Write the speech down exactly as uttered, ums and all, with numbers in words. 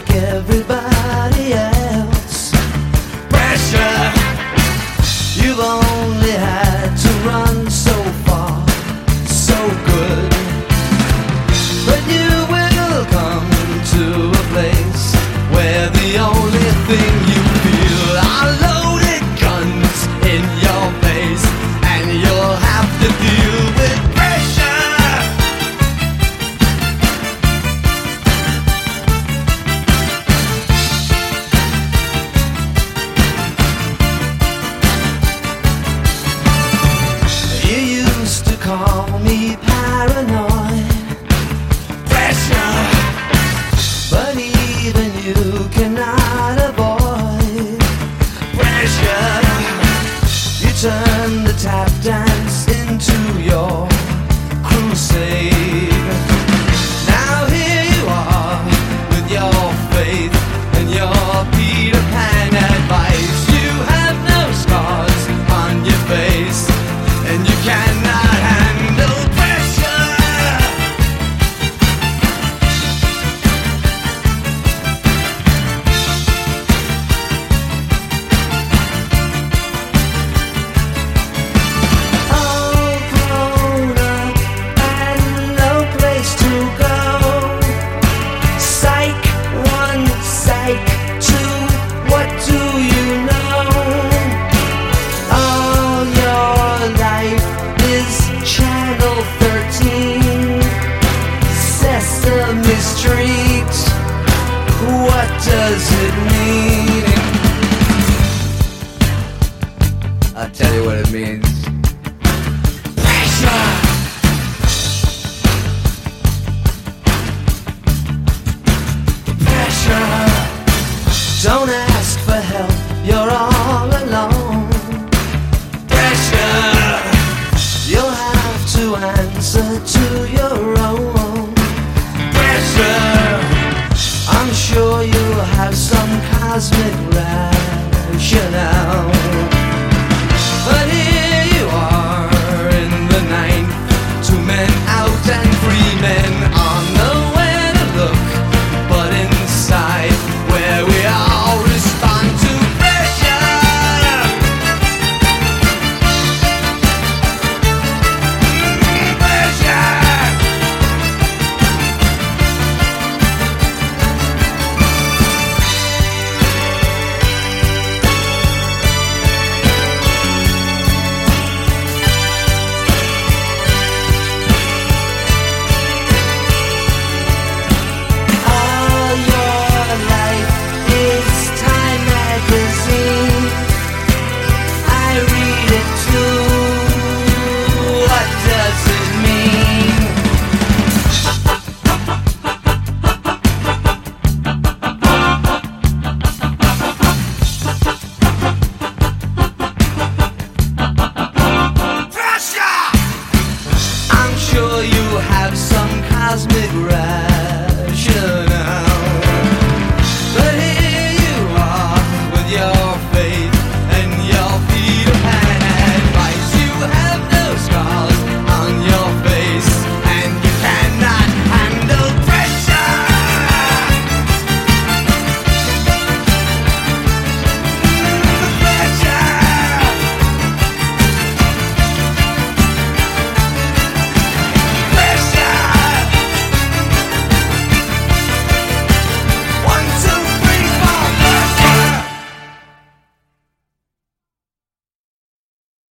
like everybody else. Pressure, you've only had to run so far, so good. But you will come to a place where the only thing you feel are loaded guns in your face, and you'll have to deal with pressure. You used to call me paranoid. Pressure, but even you cannot avoid pressure. You turn the tap dance into your crusade. Now here you are with your faith and your Peter Pan advice. You have no scars on your face, and you cannot handle pressure. All grown up and no place to go. Psych one, psych two, what do you know? All your life is Channel thirteen, Sesame Street. What does it mean? I'll tell you what it means. Pressure. Pressure. Don't ask for help, you're all alone. Pressure. You'll have to answer to your own pressure. I'm sure you'll have some cosmic rationale.